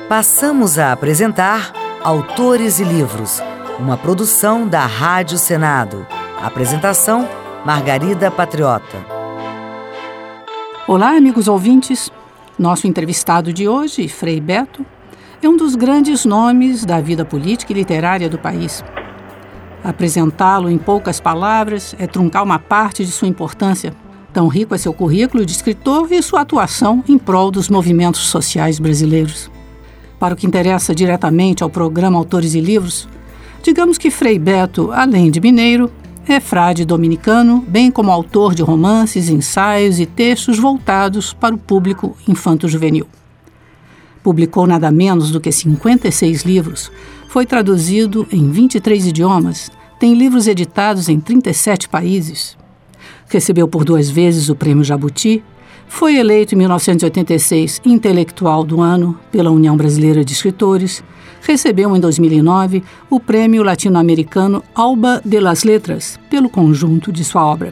Passamos a apresentar Autores e Livros, uma produção da Rádio Senado. Apresentação, Margarida Patriota. Olá, amigos ouvintes. Nosso entrevistado de hoje, Frei Beto, é um dos grandes nomes da vida política e literária do país. Apresentá-lo em poucas palavras é truncar uma parte de sua importância. Tão rico é seu currículo de escritor e sua atuação em prol dos movimentos sociais brasileiros. Para o que interessa diretamente ao programa Autores e Livros, digamos que Frei Beto, além de mineiro, é frade dominicano, bem como autor de romances, ensaios e textos voltados para o público infanto-juvenil. Publicou nada menos do que 56 livros, foi traduzido em 23 idiomas, tem livros editados em 37 países. Recebeu por 2 vezes o Prêmio Jabuti, foi eleito em 1986 Intelectual do Ano pela União Brasileira de Escritores, recebeu em 2009 o Prêmio Latino-Americano Alba de las Letras pelo conjunto de sua obra.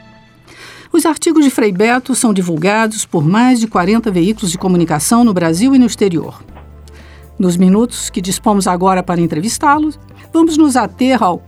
Os artigos de Frei Beto são divulgados por mais de 40 veículos de comunicação no Brasil e no exterior. Nos minutos que dispomos agora para entrevistá-lo, vamos nos ater ao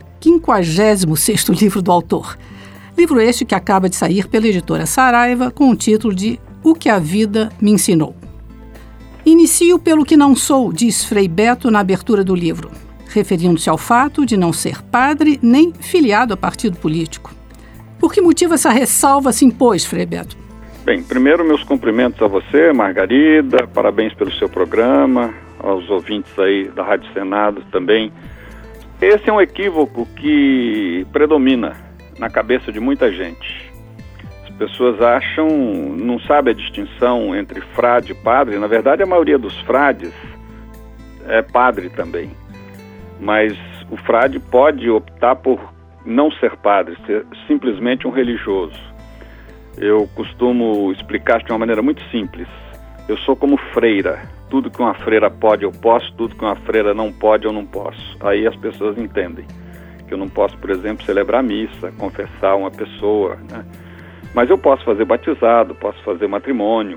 56º livro do autor. Livro este que acaba de sair pela editora Saraiva com o título de O que a Vida me Ensinou. Inicio pelo que não sou, diz Frei Beto na abertura do livro, referindo-se ao fato de não ser padre nem filiado a partido político. Por que motivo essa ressalva se impôs, Frei Beto? Bem, primeiro meus cumprimentos a você, Margarida, parabéns pelo seu programa, aos ouvintes aí da Rádio Senado também. Esse é um equívoco que predomina na cabeça de muita gente. As pessoas acham, não sabem a distinção entre frade e padre. Na verdade, a maioria dos frades é padre também. Mas o frade pode optar por não ser padre, ser simplesmente um religioso. Eu costumo explicar de uma maneira muito simples. Eu sou como freira. Tudo que uma freira pode, eu posso. Tudo que uma freira não pode, eu não posso. Aí as pessoas entendem que eu não posso, por exemplo, celebrar missa, confessar uma pessoa, né? Mas eu posso fazer batizado, posso fazer matrimônio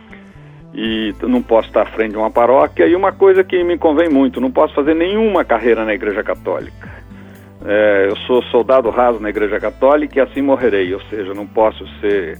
e não posso estar à frente de uma paróquia. E uma coisa que me convém muito, não posso fazer nenhuma carreira na Igreja Católica. Eu sou soldado raso na Igreja Católica e assim morrerei, ou seja, não posso ser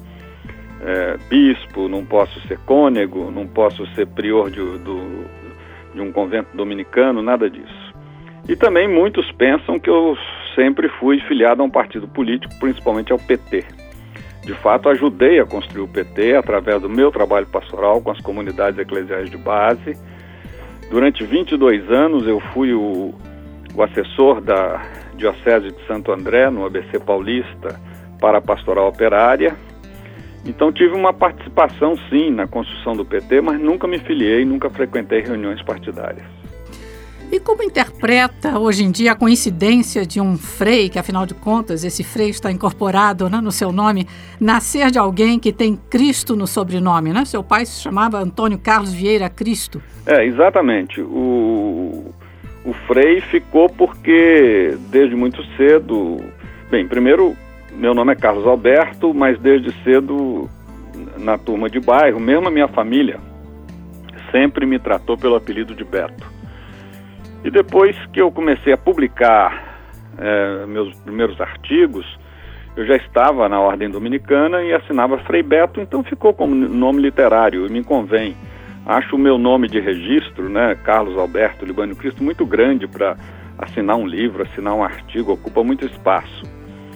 bispo, não posso ser cônego, não posso ser prior de um convento dominicano, nada disso. E também muitos pensam que eu sempre fui filiado a um partido político, principalmente ao PT. De fato, ajudei a construir o PT através do meu trabalho pastoral com as comunidades eclesiais de base. Durante 22 anos eu fui o assessor da Diocese de Santo André, no ABC Paulista, para a pastoral operária. Então tive uma participação, sim, na construção do PT, mas nunca me filiei, nunca frequentei reuniões partidárias. E como interpreta hoje em dia a coincidência de um frei, que afinal de contas esse frei está incorporado, né, no seu nome, nascer de alguém que tem Cristo no sobrenome, né? Seu pai se chamava Antônio Carlos Vieira Cristo. Exatamente. O frei ficou porque desde muito cedo... Bem, primeiro, meu nome é Carlos Alberto, mas desde cedo, na turma de bairro, mesmo a minha família sempre me tratou pelo apelido de Beto. E depois que eu comecei a publicar meus primeiros artigos, eu já estava na Ordem Dominicana e assinava Frei Beto, então ficou como nome literário e me convém. Acho o meu nome de registro, né, Carlos Alberto Libânio Cristo, muito grande para assinar um livro, assinar um artigo, ocupa muito espaço.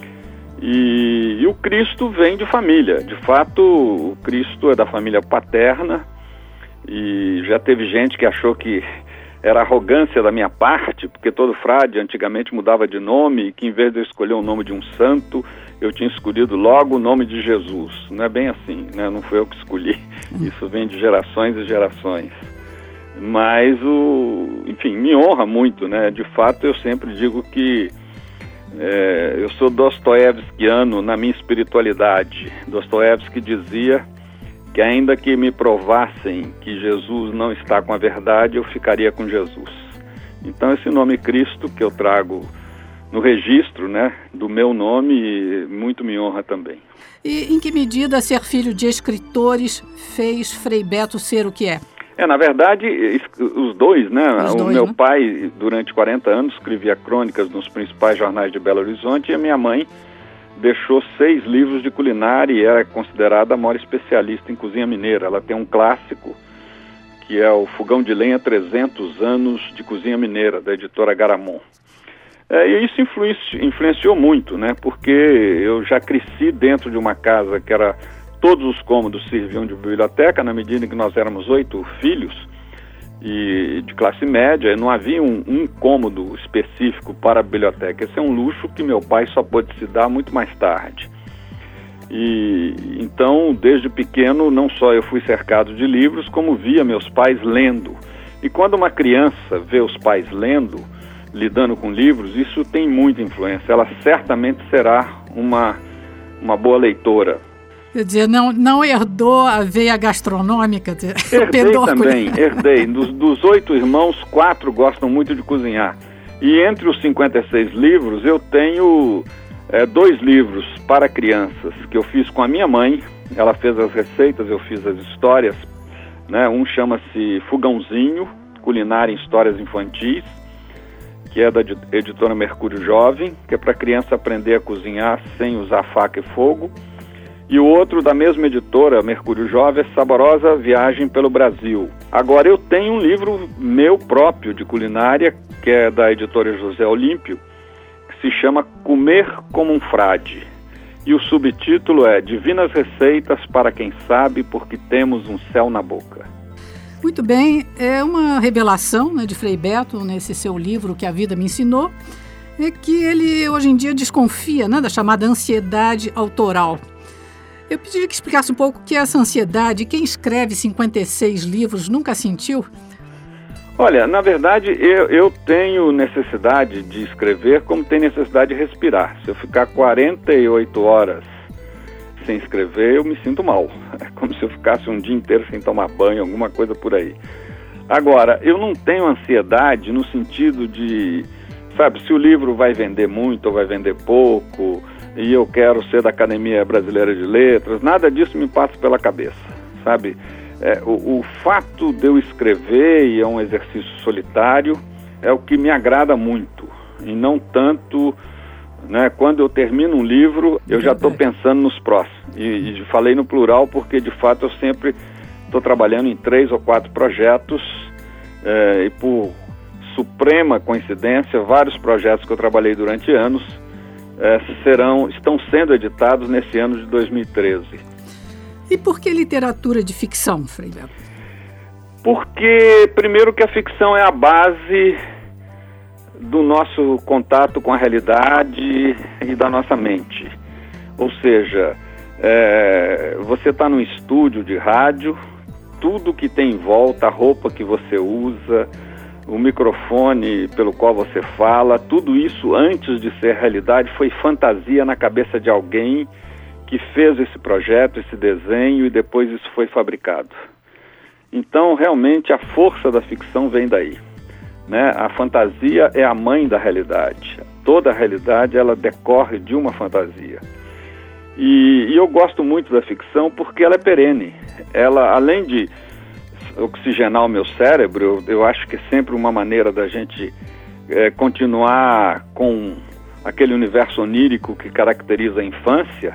E o Cristo vem de família. De fato, o Cristo é da família paterna e já teve gente que achou que era arrogância da minha parte, porque todo frade antigamente mudava de nome e que em vez de eu escolher o nome de um santo, eu tinha escolhido logo o nome de Jesus. Não é bem assim, né? Não foi eu que escolhi. Isso vem de gerações e gerações. Mas, enfim, me honra muito, né? De fato, eu sempre digo que eu sou dostoiévskiano na minha espiritualidade. Dostoiévski dizia que ainda que me provassem que Jesus não está com a verdade, eu ficaria com Jesus. Então esse nome Cristo que eu trago no registro, né, do meu nome, muito me honra também. E em que medida ser filho de escritores fez Frei Beto ser o que é? Na verdade, os dois, né? Meu pai, durante 40 anos, escrevia crônicas nos principais jornais de Belo Horizonte, e a minha mãe deixou 6 livros de culinária e era considerada a maior especialista em cozinha mineira. Ela tem um clássico, que é o Fogão de Lenha 300 anos de cozinha mineira, da editora Garamond. E isso influenciou muito, né? Porque eu já cresci dentro de uma casa que era... Todos os cômodos serviam de biblioteca, na medida em que nós éramos 8 filhos e de classe média, não havia um cômodo específico para a biblioteca. Esse é um luxo que meu pai só pôde se dar muito mais tarde. E então, desde pequeno, não só eu fui cercado de livros, como via meus pais lendo. E quando uma criança vê os pais lendo, lidando com livros, isso tem muita influência. Ela certamente será uma boa leitora. Quer dizer, não herdou a veia gastronômica? Herdei. Dos 8 irmãos, 4 gostam muito de cozinhar. E entre os 56 livros, eu tenho 2 livros para crianças, que eu fiz com a minha mãe. Ela fez as receitas, eu fiz as histórias, né? Um chama-se Fogãozinho, Culinária em Histórias Infantis, que é da editora Mercúrio Jovem, que é para criança aprender a cozinhar sem usar faca e fogo. E o outro, da mesma editora, Mercúrio Jovem, é Saborosa Viagem pelo Brasil. Agora, eu tenho um livro meu próprio de culinária, que é da editora José Olímpio, que se chama Comer como um Frade. E o subtítulo é Divinas Receitas para quem sabe, porque temos um céu na boca. Muito bem, é uma revelação, né, de Frei Beto, nesse seu livro Que a Vida Me Ensinou, é que ele hoje em dia desconfia, né, da chamada ansiedade autoral. Eu pediria que explicasse um pouco o que é essa ansiedade. Quem escreve 56 livros nunca sentiu? Olha, na verdade, eu tenho necessidade de escrever como tem necessidade de respirar. Se eu ficar 48 horas sem escrever, eu me sinto mal. É como se eu ficasse um dia inteiro sem tomar banho, alguma coisa por aí. Agora, eu não tenho ansiedade no sentido de, sabe, se o livro vai vender muito ou vai vender pouco... e eu quero ser da Academia Brasileira de Letras, nada disso me passa pela cabeça, sabe? O fato de eu escrever, e é um exercício solitário, é o que me agrada muito, e não tanto, né? Quando eu termino um livro, eu já estou pensando nos próximos, e falei no plural porque, de fato, eu sempre estou trabalhando em 3 ou 4 projetos, e por suprema coincidência, vários projetos que eu trabalhei durante anos, estão sendo editados nesse ano de 2013. E por que literatura de ficção, Frei Beto? Porque, primeiro, que a ficção é a base do nosso contato com a realidade e da nossa mente. Ou seja, você está num estúdio de rádio, tudo que tem em volta, a roupa que você usa, o microfone pelo qual você fala, tudo isso, antes de ser realidade, foi fantasia na cabeça de alguém que fez esse projeto, esse desenho, e depois isso foi fabricado. Então, realmente, a força da ficção vem daí, né? A fantasia é a mãe da realidade. Toda a realidade, ela decorre de uma fantasia. E eu gosto muito da ficção porque ela é perene. Ela, além de oxigenar o meu cérebro, eu acho que é sempre uma maneira da gente continuar com aquele universo onírico que caracteriza a infância,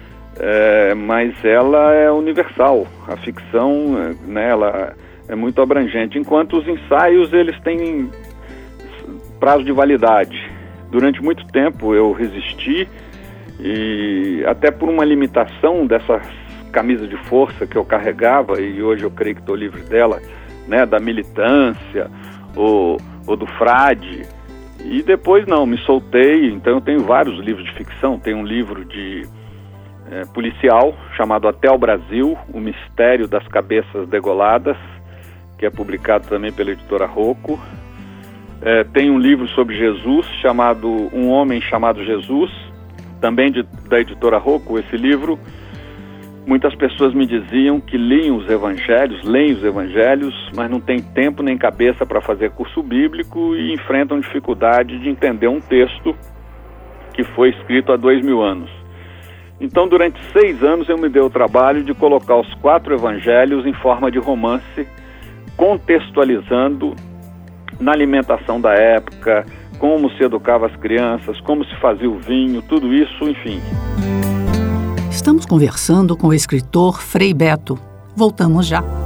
mas ela é universal. A ficção, né, ela é muito abrangente, enquanto os ensaios, eles têm prazo de validade. Durante muito tempo eu resisti, e até por uma limitação dessas camisa de força que eu carregava, e hoje eu creio que estou livre dela, né, da militância ou do frade, e depois não, me soltei. Então eu tenho vários livros de ficção. Tenho um livro de policial chamado Até o Brasil, o mistério das cabeças degoladas, que é publicado também pela editora Rocco. Tem um livro sobre Jesus chamado Um Homem Chamado Jesus, também da editora Rocco. Esse livro, muitas pessoas me diziam que leem os evangelhos, mas não tem tempo nem cabeça para fazer curso bíblico e enfrentam dificuldade de entender um texto que foi escrito há 2000 anos. Então, durante 6 anos, eu me dei o trabalho de colocar os 4 evangelhos em forma de romance contextualizando na alimentação da época, como se educava as crianças, como se fazia o vinho, tudo isso, enfim. Estamos conversando com o escritor Frei Beto. Voltamos já.